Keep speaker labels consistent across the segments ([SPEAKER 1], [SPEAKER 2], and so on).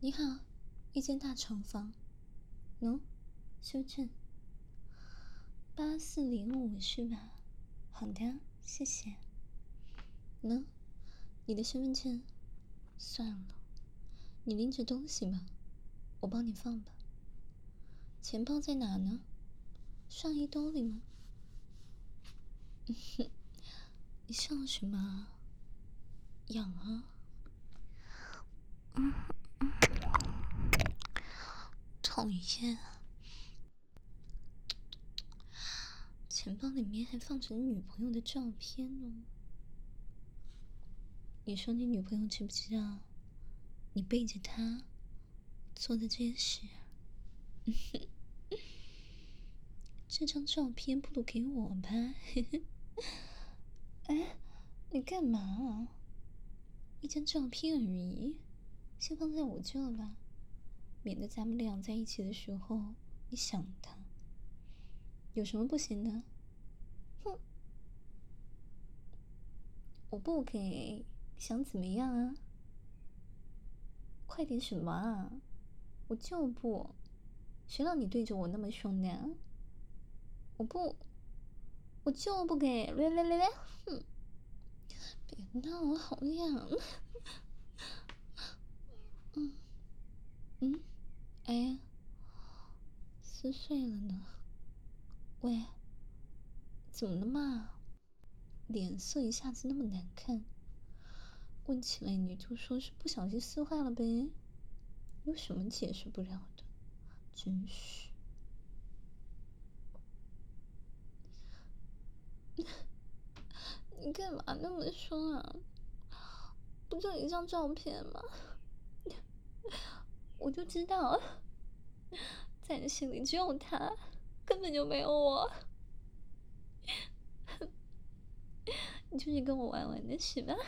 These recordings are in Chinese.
[SPEAKER 1] 你好，一间大厂房。喏，修正。8405是吧？好的，谢谢。喏，你的身份证。算了，你拎着东西吧，我帮你放吧。钱包在哪呢？上衣兜里吗？你笑什么啊？痒啊？讨厌。钱包里面还放着你女朋友的照片呢。你说你女朋友知不知道你背着她做的这些事？这张照片不如给我吧。哎，你干嘛啊？一张照片而已，先放在我这吧，免得咱们俩在一起的时候你想他。有什么不行的？哼，我不给，想怎么样啊？快点什么啊？我就不，谁让你对着我那么凶呢？我不，我就不给，来，哼！别闹，我好痒。哎呀，撕碎了呢。喂，怎么了嘛？脸色一下子那么难看，问起来你就说是不小心撕坏了呗，有什么解释不了的？真是。你干嘛那么凶啊？不就一张照片吗？我就知道，在你心里只有他，根本就没有我。你就是跟我玩玩的是吧？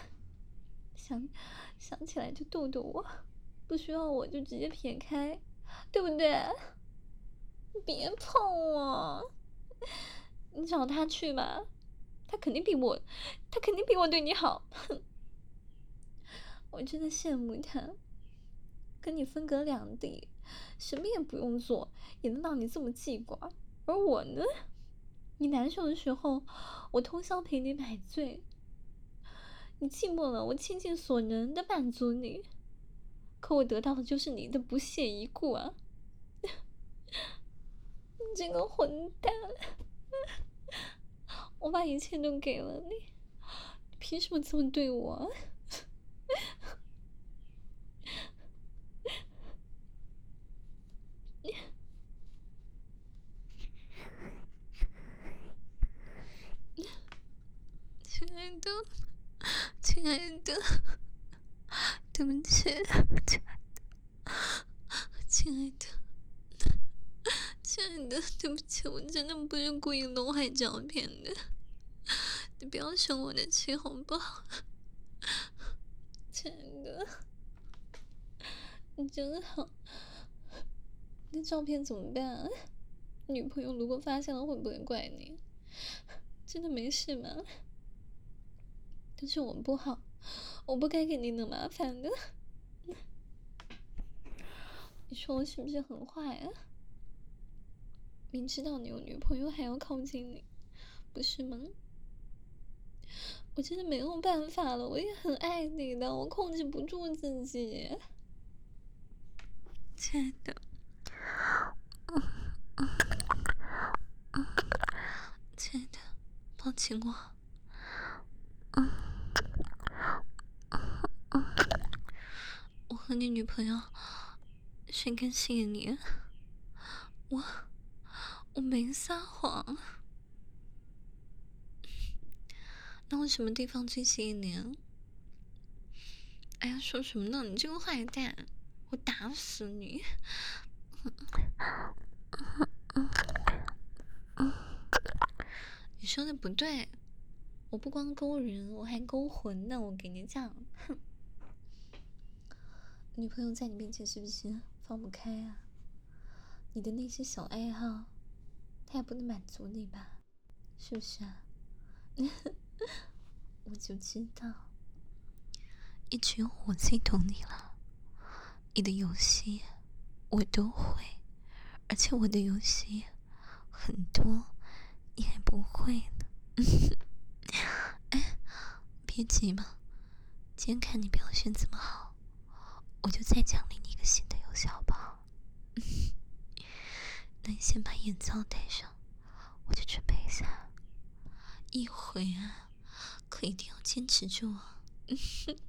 [SPEAKER 1] 想起来就逗逗我，不需要我就直接撇开，对不对？别碰我！你找他去吧，他肯定比我对你好。哼，我真的羡慕他，跟你分隔两地，什么也不用做，也能让你这么记挂。而我呢，你难受的时候，我通宵陪你买醉；你寂寞了，我倾尽所能的满足你。可我得到的就是你的不屑一顾啊！你这个混蛋！我把一切都给了你，你凭什么这么对我？亲爱的，亲爱的，对不起，亲爱的，亲爱的，对不起，我真的不是故意弄坏照片的，你不要生我的气好不好？亲爱的，你真好。那照片怎么办啊？女朋友如果发现了会不会怪你？真的没事吗？但是我不好，我不该给你惹麻烦的。你说我是不是很坏啊？明知道你有女朋友还要靠近你，不是吗？我真的没有办法了，我也很爱你的，我控制不住自己。亲爱的，亲爱的，抱紧我。我和你女朋友谁更吸引你？我没撒谎。那我什么地方最吸引你啊？哎呀，说什么呢？你这个坏蛋，我打死你！你说的不对，我不光勾人，我还勾魂呢。我给你讲，哼，女朋友在你面前是不是放不开啊？你的那些小爱好，她也不能满足你吧？是不是啊？我就知道，一直有我心疼你了， 你的游戏我都会，而且我的游戏很多，你还不会呢。哎，别急嘛，今天看你表现这么好，我就再奖励你一个新的游戏好不好？那你先把眼罩戴上，我就准备一下。一会啊，可一定要坚持住啊。